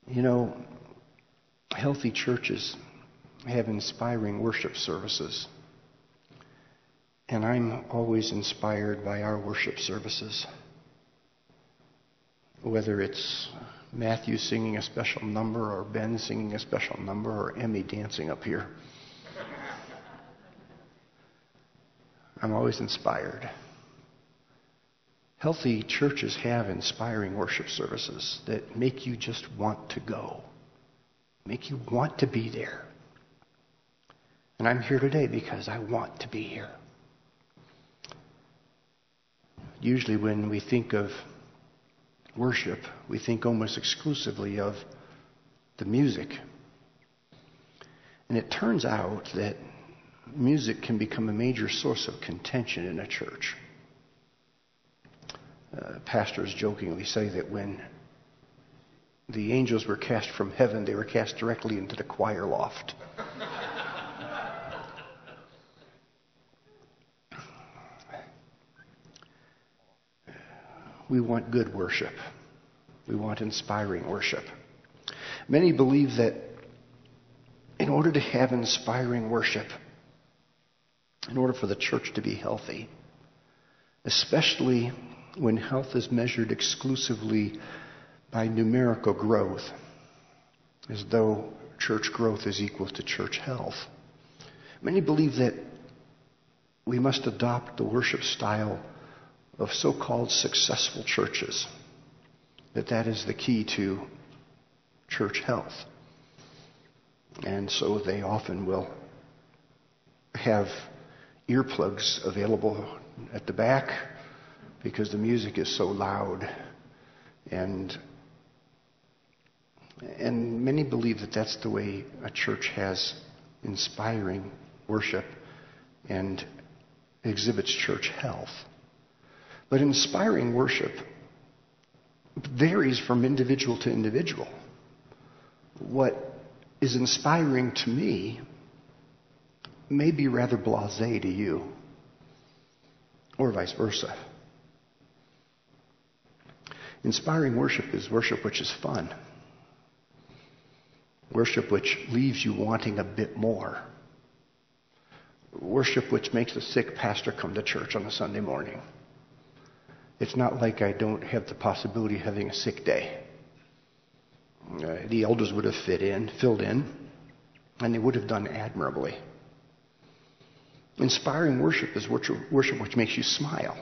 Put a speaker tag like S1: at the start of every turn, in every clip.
S1: You know, healthy churches have inspiring worship services. And I'm always inspired by our worship services. Whether it's Matthew singing a special number, or Ben singing a special number, or Emmy dancing up here. I'm always inspired. Healthy churches have inspiring worship services that make you just want to go, make you want to be there. And I'm here today because I want to be here. Usually when we think of worship, we think almost exclusively of the music. And it turns out that music can become a major source of contention in a church. Pastors jokingly say that when the angels were cast from heaven, they were cast directly into the choir loft. We want good worship. We want inspiring worship. Many believe that in order to have inspiring worship, in order for the church to be healthy, especially when health is measured exclusively by numerical growth, as though church growth is equal to church health, many believe that we must adopt the worship style of so-called successful churches, that is the key to church health. And so they often will have earplugs available at the back because the music is so loud. And many believe that that's the way a church has inspiring worship and exhibits church health. But inspiring worship varies from individual to individual. What is inspiring to me may be rather blasé to you, or vice versa. Inspiring worship is worship which is fun. Worship which leaves you wanting a bit more. Worship which makes the sick pastor come to church on a Sunday morning. It's not like I don't have the possibility of having a sick day. The elders would have filled in, and they would have done admirably. Inspiring worship is worship which makes you smile.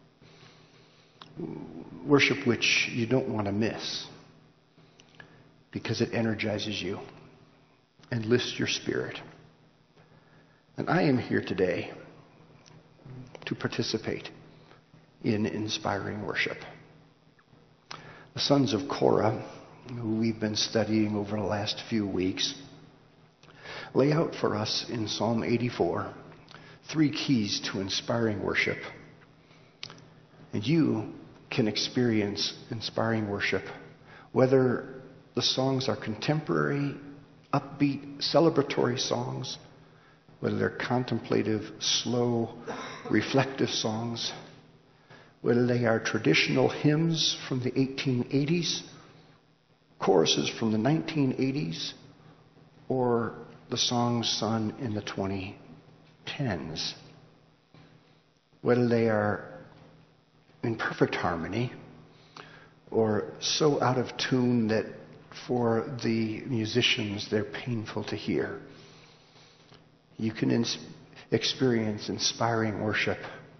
S1: Worship which you don't want to miss because it energizes you and lifts your spirit. And I am here today to participate in inspiring worship. The sons of Korah, who we've been studying over the last few weeks, lay out for us in Psalm 84 3 keys to inspiring worship. And you can experience inspiring worship whether the songs are contemporary, upbeat, celebratory songs, whether they're contemplative, slow, reflective songs, whether they are traditional hymns from the 1880s, choruses from the 1980s, or the songs sung in the 2010s. Whether they are in perfect harmony or so out of tune that for the musicians they're painful to hear. You can experience inspiring worship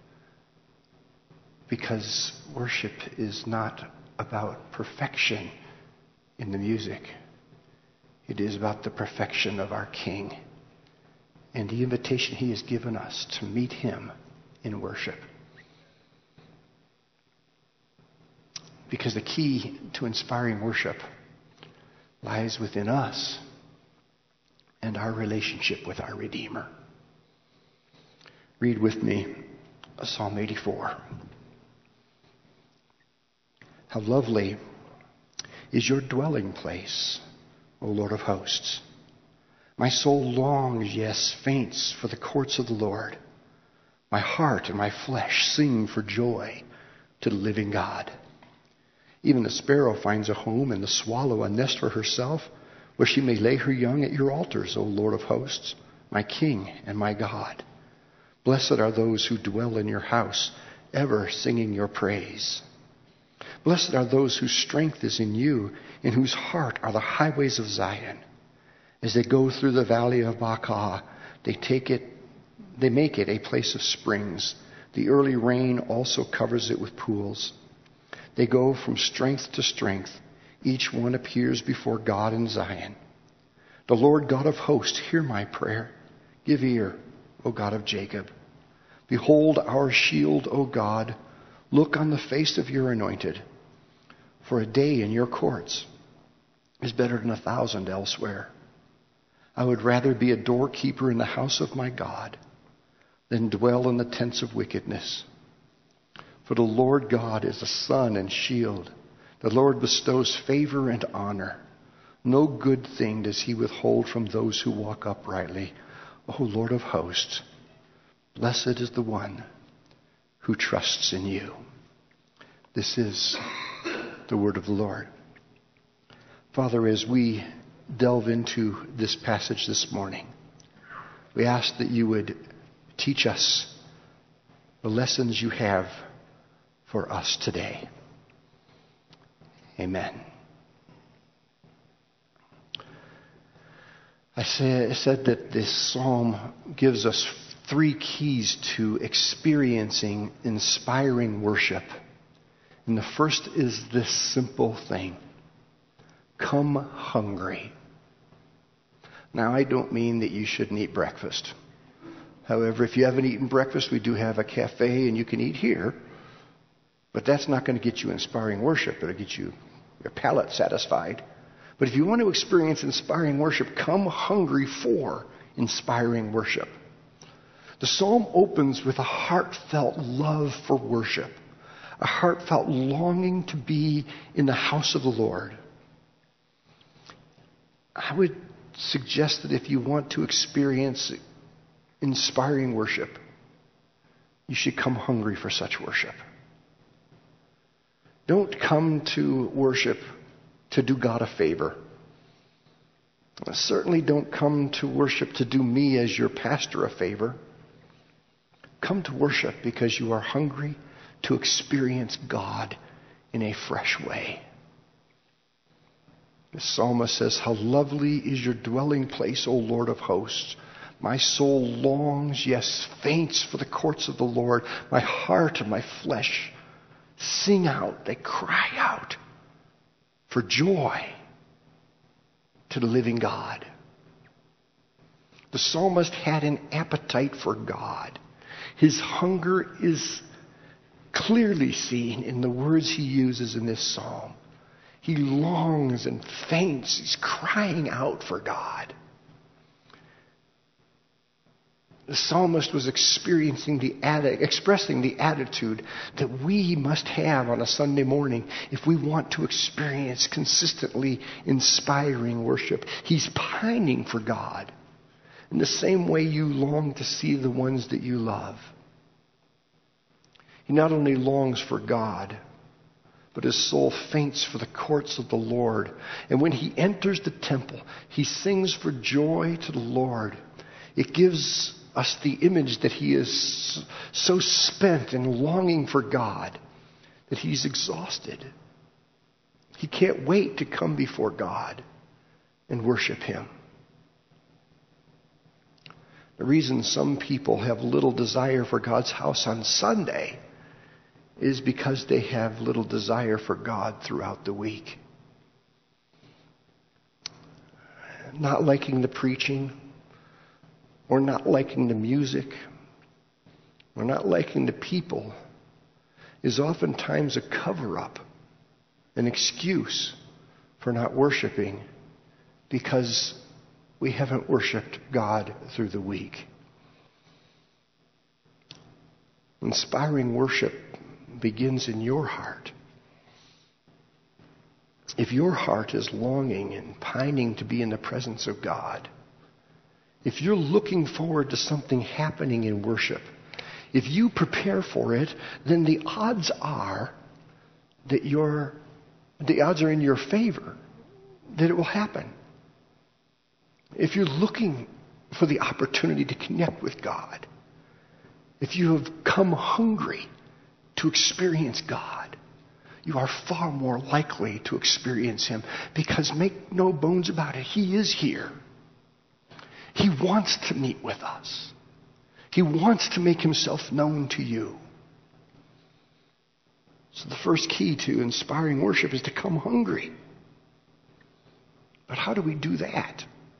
S1: because worship is not about perfection in the music. It is about the perfection of our King and the invitation He has given us to meet Him in worship. Because the key to inspiring worship lies within us and our relationship with our Redeemer. Read with me Psalm 84. How lovely is your dwelling place, O Lord of hosts. My soul longs, yes, faints for the courts of the Lord. My heart and my flesh sing for joy to the living God. Even the sparrow finds a home, and the swallow a nest for herself, where she may lay her young at your altars, O Lord of hosts, my King and my God. Blessed are those who dwell in your house, ever singing your praise. Blessed are those whose strength is in you, in whose heart are the highways of Zion. As they go through the valley of Baca, they make it a place of springs. The early rain also covers it with pools. They go from strength to strength. Each one appears before God in Zion. The Lord God of hosts, hear my prayer. Give ear, O God of Jacob. Behold our shield, O God. Look on the face of your anointed. For a day in your courts is better than 1,000 elsewhere. I would rather be a doorkeeper in the house of my God than dwell in the tents of wickedness. For the Lord God is a sun and shield. The Lord bestows favor and honor. No good thing does he withhold from those who walk uprightly. O Lord of hosts, blessed is the one who trusts in you. This is the word of the Lord. Father, as we delve into this passage this morning, we ask that you would teach us the lessons you have for us today. Amen. I said that this psalm gives us 3 keys to experiencing inspiring worship. And the first is this simple thing: come hungry. Now, I don't mean that you shouldn't eat breakfast. However, if you haven't eaten breakfast, we do have a cafe and you can eat here. But that's not going to get you inspiring worship. It'll get you your palate satisfied. But if you want to experience inspiring worship, come hungry for inspiring worship. The psalm opens with a heartfelt love for worship, a heartfelt longing to be in the house of the Lord. I would suggest that if you want to experience inspiring worship, you should come hungry for such worship. Don't come to worship to do God a favor. Certainly don't come to worship to do me as your pastor a favor. Come to worship because you are hungry to experience God in a fresh way. The psalmist says, how lovely is your dwelling place, O Lord of hosts. My soul longs, yes, faints for the courts of the Lord. My heart and my flesh sing out, they cry out for joy to the living God. The psalmist had an appetite for God. His hunger is clearly seen in the words he uses in this psalm. He longs and faints. He's crying out for God. The psalmist was expressing the attitude that we must have on a Sunday morning if we want to experience consistently inspiring worship. He's pining for God in the same way you long to see the ones that you love. He not only longs for God, but his soul faints for the courts of the Lord. And when he enters the temple, he sings for joy to the Lord. It gives us the image that he is so spent and longing for God that he's exhausted. He can't wait to come before God and worship him. The reason some people have little desire for God's house on Sunday is because they have little desire for God throughout the week. Not liking the preaching, or not liking the music, or not liking the people is oftentimes a cover-up, an excuse for not worshiping because we haven't worshiped God through the week. Inspiring worship begins in your heart. If your heart is longing and pining to be in the presence of God, if you're looking forward to something happening in worship, if you prepare for it, then the odds are that your the odds are in your favor that it will happen. If you're looking for the opportunity to connect with God, if you have come hungry to experience God, you are far more likely to experience Him, because make no bones about it, He is here. He wants to meet with us. He wants to make Himself known to you. So the first key to inspiring worship is to come hungry. But how do we do that?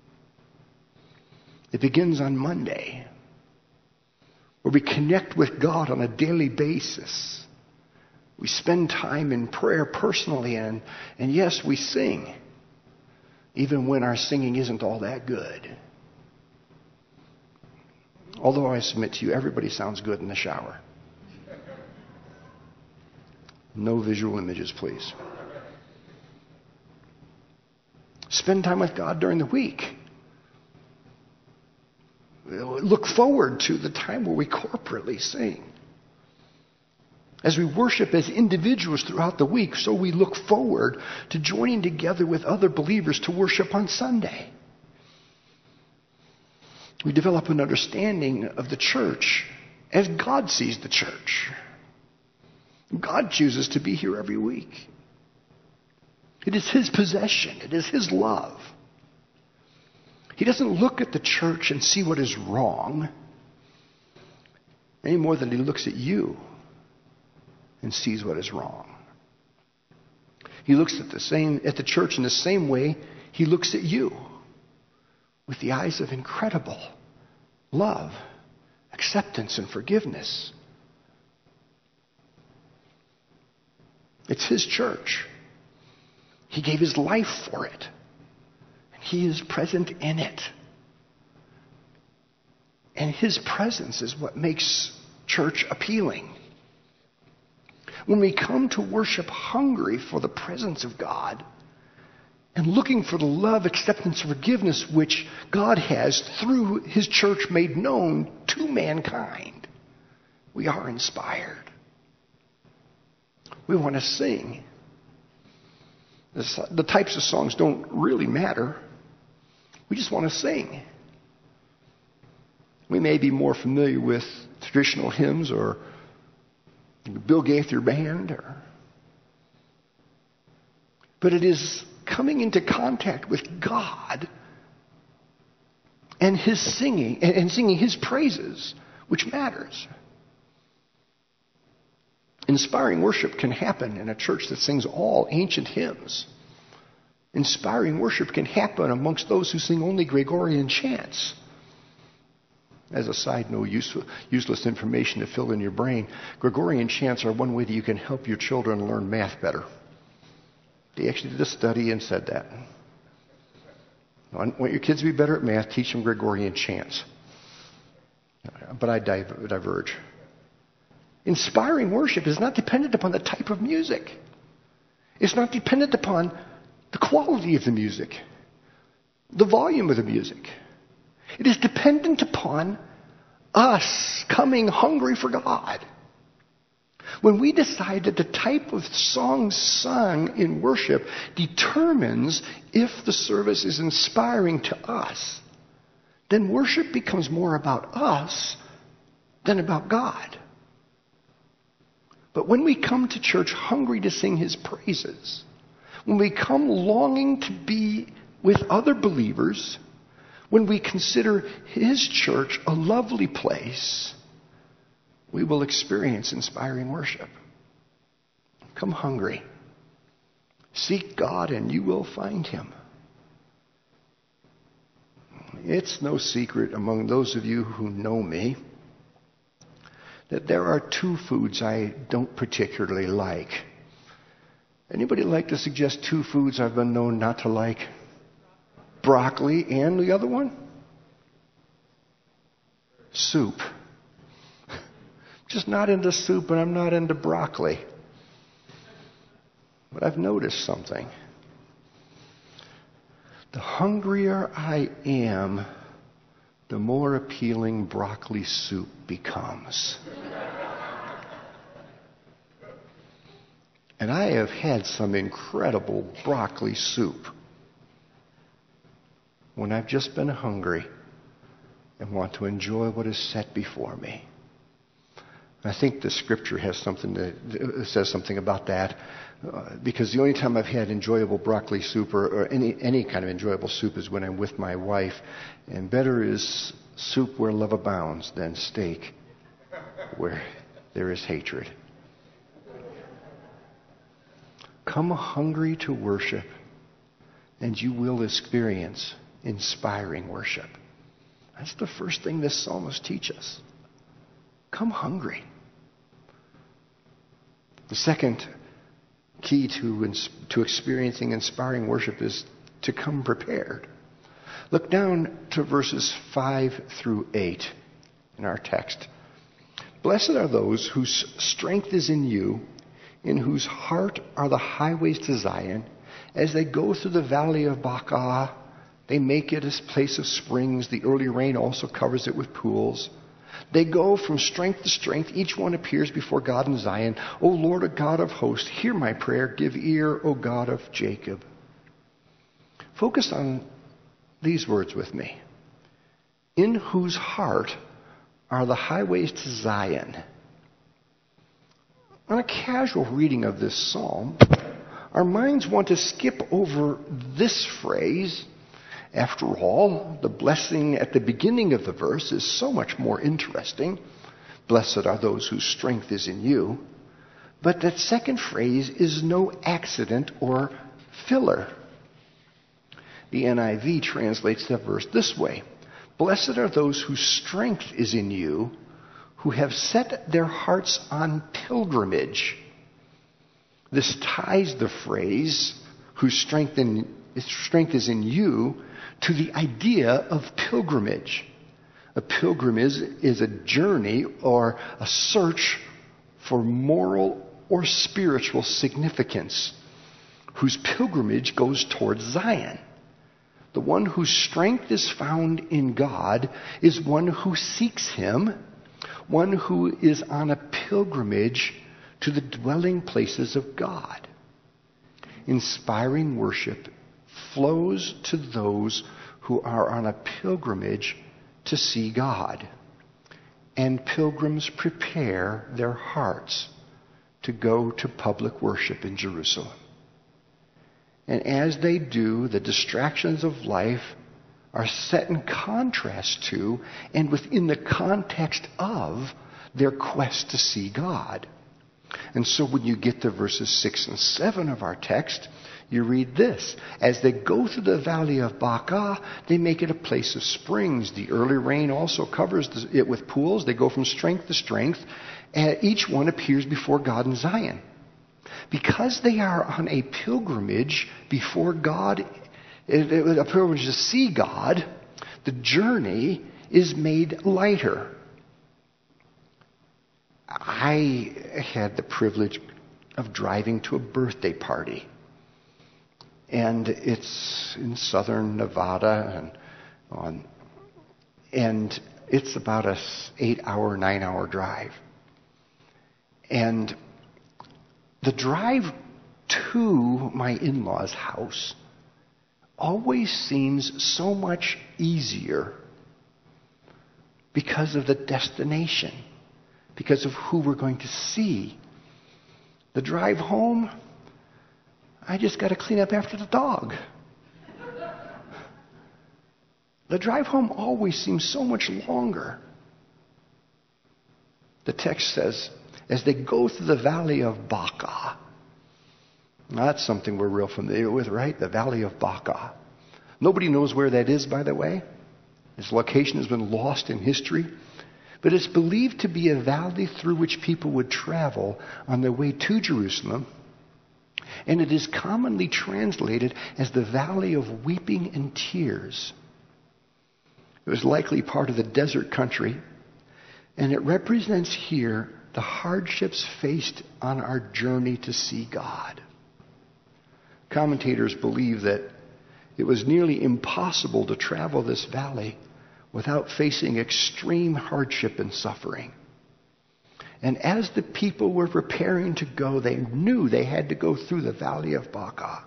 S1: It begins on Monday, where we connect with God on a daily basis. We spend time in prayer personally, and yes, we sing, even when our singing isn't all that good. Although I submit to you, everybody sounds good in the shower. No visual images, please. Spend time with God during the week. Look forward to the time where we corporately sing. As we worship as individuals throughout the week, so we look forward to joining together with other believers to worship on Sunday. We develop an understanding of the church as God sees the church. God chooses to be here every week. It is His possession. It is His love. He doesn't look at the church and see what is wrong any more than He looks at you and sees what is wrong. He looks at the church in the same way He looks at you, with the eyes of incredible love, acceptance, and forgiveness. It's His church. He gave His life for it. And He is present in it. And His presence is what makes church appealing. When we come to worship hungry for the presence of God and looking for the love, acceptance, and forgiveness which God has through His church made known to mankind, we are inspired. We want to sing. The types of songs don't really matter. We just want to sing. We may be more familiar with traditional hymns or Bill Gaither Band, but it is coming into contact with God and His singing and singing His praises which matters. Inspiring worship can happen in a church that sings all ancient hymns. Inspiring worship can happen amongst those who sing only Gregorian chants. As a side note, useless information to fill in your brain, Gregorian chants are one way that you can help your children learn math better. They actually did a study and said that. Want your kids to be better at math, teach them Gregorian chants. But I diverge. Inspiring worship is not dependent upon the type of music. It's not dependent upon the quality of the music, the volume of the music. It is dependent upon us coming hungry for God. When we decide that the type of song sung in worship determines if the service is inspiring to us, then worship becomes more about us than about God. But when we come to church hungry to sing His praises, when we come longing to be with other believers, when we consider His church a lovely place, we will experience inspiring worship. Come hungry. Seek God and you will find Him. It's no secret among those of you who know me that there are two foods I don't particularly like. Anybody like to suggest two foods I've been known not to like? Broccoli and the other one? Soup. Just not into soup, and I'm not into broccoli. But I've noticed something. The hungrier I am, the more appealing broccoli soup becomes. And I have had some incredible broccoli soup when I've just been hungry and want to enjoy what is set before me. I think the scripture has says something about that, because the only time I've had enjoyable broccoli soup or any kind of enjoyable soup is when I'm with my wife. And better is soup where love abounds than steak where there is hatred. Come hungry to worship, and you will experience inspiring worship. That's the first thing this psalmist teaches us. Come hungry. The second key to experiencing inspiring worship is to come prepared. Look down to verses 5 through 8 in our text. Blessed are those whose strength is in you, in whose heart are the highways to Zion. As they go through the valley of Baca, they make it a place of springs. The early rain also covers it with pools. They go from strength to strength. Each one appears before God in Zion. O Lord, O God of hosts, hear my prayer. Give ear, O God of Jacob. Focus on these words with me. In whose heart are the highways to Zion. On a casual reading of this psalm, our minds want to skip over this phrase. After all, the blessing at the beginning of the verse is so much more interesting. Blessed are those whose strength is in you. But that second phrase is no accident or filler. The NIV translates the verse this way. Blessed are those whose strength is in you, who have set their hearts on pilgrimage. This ties the phrase, whose strength is in you, to the idea of pilgrimage. A pilgrimage is a journey or a search for moral or spiritual significance, whose pilgrimage goes towards Zion. The one whose strength is found in God is one who seeks Him, one who is on a pilgrimage to the dwelling places of God. Inspiring worship flows to those who are on a pilgrimage to see God. And pilgrims prepare their hearts to go to public worship in Jerusalem. And as they do, the distractions of life are set in contrast to and within the context of their quest to see God. And so when you get to verses 6 and 7 of our text, you read this. As they go through the valley of Baca, they make it a place of springs. The early rain also covers it with pools. They go from strength to strength. And each one appears before God in Zion. Because they are on a pilgrimage before God, a pilgrimage to see God, the journey is made lighter. I had the privilege of driving to a birthday party. And it's in southern Nevada, and it's about a 8-hour, 9-hour drive. And the drive to my in-laws' house always seems so much easier because of the destination, because of who we're going to see. The drive home, I just got to clean up after the dog. The drive home always seems so much longer. The text says, as they go through the valley of Baca. Now, that's something we're real familiar with, right? The valley of Baca. Nobody knows where that is, by the way. Its location has been lost in history. But it's believed to be a valley through which people would travel on their way to Jerusalem. And it is commonly translated as the valley of weeping and tears. It was likely part of the desert country. And it represents here the hardships faced on our journey to see God. Commentators believe that it was nearly impossible to travel this valley without facing extreme hardship and suffering. And as the people were preparing to go, they knew they had to go through the valley of Baca.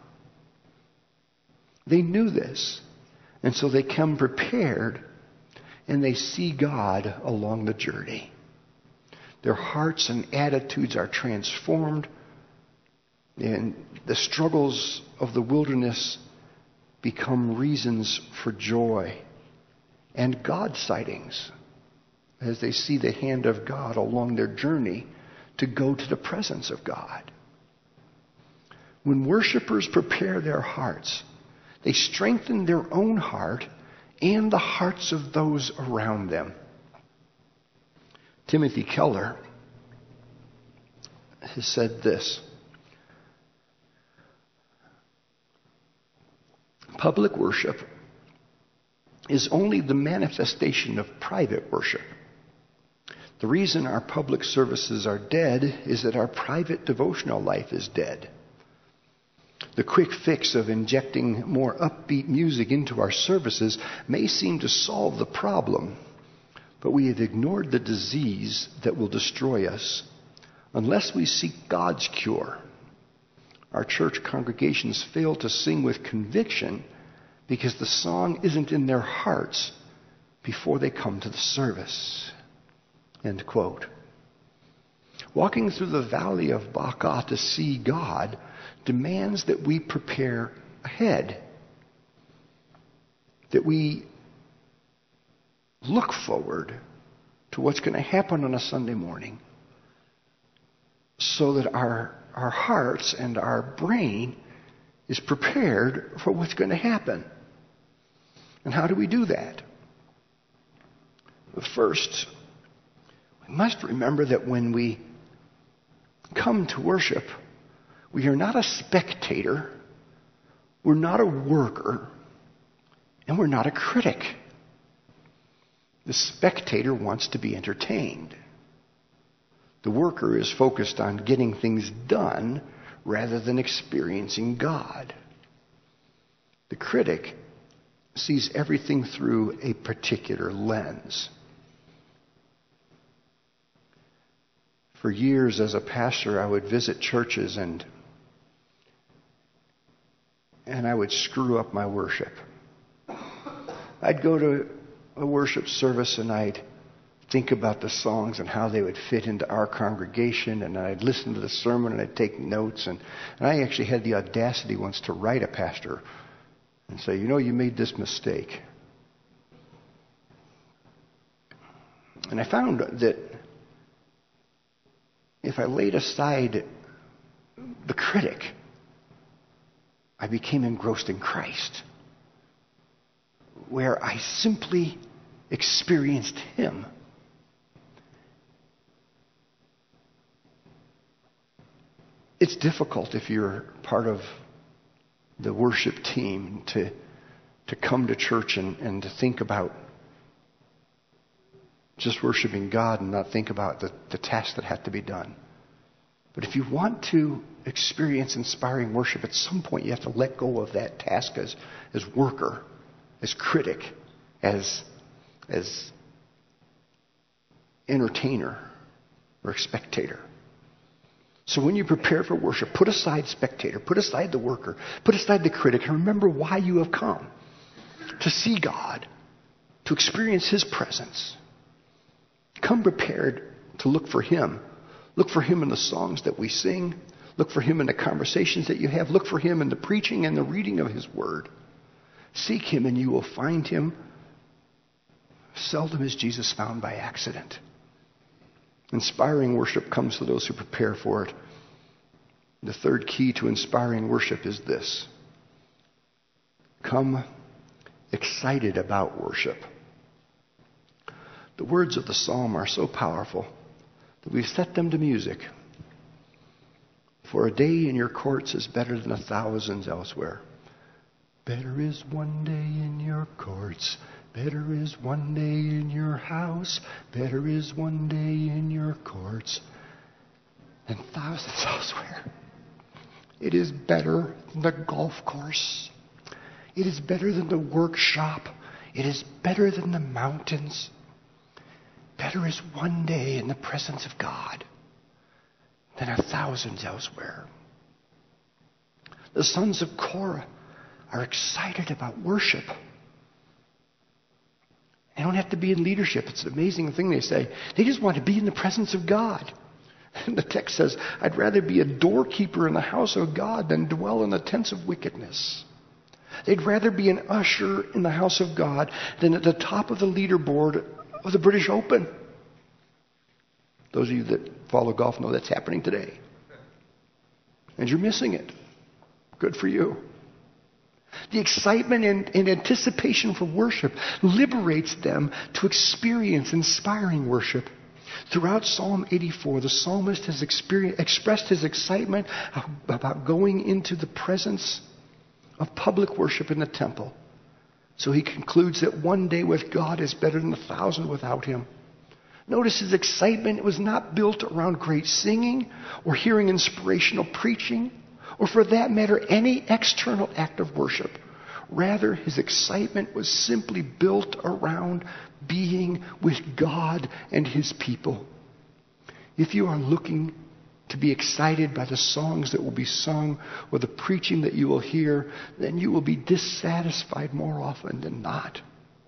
S1: They knew this. And so they come prepared, and they see God along the journey. Their hearts and attitudes are transformed, and the struggles of the wilderness become reasons for joy and God sightings as they see the hand of God along their journey to go to the presence of God. When worshipers prepare their hearts, they strengthen their own heart and the hearts of those around them. Timothy Keller has said this: public worship is only the manifestation of private worship. The reason our public services are dead is that our private devotional life is dead. The quick fix of injecting more upbeat music into our services may seem to solve the problem, but we have ignored the disease that will destroy us unless we seek God's cure. Our church congregations fail to sing with conviction because the song isn't in their hearts before they come to the service. End quote. Walking through the valley of Baca to see God demands that we prepare ahead, that we look forward to what's going to happen on a Sunday morning so that our hearts and our brain is prepared for what's going to happen. And how do we do that? First, we must remember that when we come to worship, we are not a spectator, we're not a worker, and we're not a critic. The spectator wants to be entertained. The worker is focused on getting things done rather than experiencing God. The critic sees everything through a particular lens. For years as a pastor, I would visit churches and I would screw up my worship. I'd go to a worship service and I'd think about the songs and how they would fit into our congregation, and I'd listen to the sermon and I'd take notes, and I actually had the audacity once to write a pastor and say, you made this mistake. And I found that if I laid aside the critic, I became engrossed in Christ, where I simply experienced Him. It's difficult if you're part of the worship team to come to church and to think about just worshiping God and not think about the tasks that have to be done. But if you want to experience inspiring worship, at some point you have to let go of that task as worker, as critic, as entertainer or spectator. So when you prepare for worship, put aside spectator, put aside the worker, put aside the critic, and remember why you have come: to see God, to experience His presence. Come prepared to look for Him. Look for Him in the songs that we sing. Look for Him in the conversations that you have. Look for Him in the preaching and the reading of His Word. Seek Him and you will find Him. Seldom is Jesus found by accident. Inspiring worship comes to those who prepare for it. The third key to inspiring worship is this: come excited about worship. The words of the psalm are so powerful that we've set them to music. For a day in your courts is better than 1,000 elsewhere. Better is one day in your courts. Better is one day in your house. Better is one day in your courts than thousands elsewhere. It is better than the golf course. It is better than the workshop. It is better than the mountains. Better is one day in the presence of God than 1,000 elsewhere. The sons of Korah are excited about worship. They don't have to be in leadership. It's an amazing thing they say. They just want to be in the presence of God. And the text says, I'd rather be a doorkeeper in the house of God than dwell in the tents of wickedness. They'd rather be an usher in the house of God than at the top of the leaderboard of the British Open. Those of you that follow golf know that's happening today. And you're missing it. Good for you. The excitement and anticipation for worship liberates them to experience inspiring worship. Throughout Psalm 84, the psalmist has expressed his excitement about going into the presence of public worship in the temple. So he concludes that one day with God is better than 1,000 without him. Notice his excitement was not built around great singing or hearing inspirational preaching, or for that matter, any external act of worship. Rather, his excitement was simply built around being with God and his people. If you are looking to be excited by the songs that will be sung or the preaching that you will hear, then you will be dissatisfied more often than not.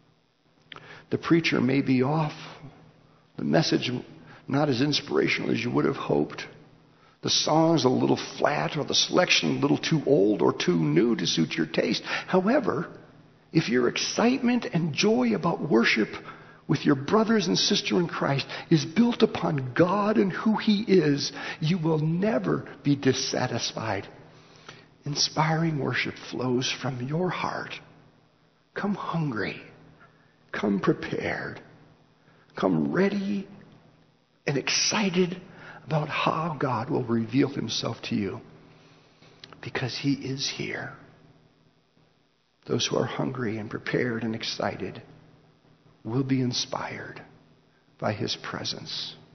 S1: The preacher may be off, the message not as inspirational as you would have hoped, the song's a little flat, or the selection a little too old or too new to suit your taste. However, if your excitement and joy about worship with your brothers and sister in Christ is built upon God and who he is, you will never be dissatisfied. Inspiring worship flows from your heart. Come hungry. Come prepared. Come ready and excited about how God will reveal himself to you, because he is here. Those who are hungry and prepared and excited will be inspired by his presence.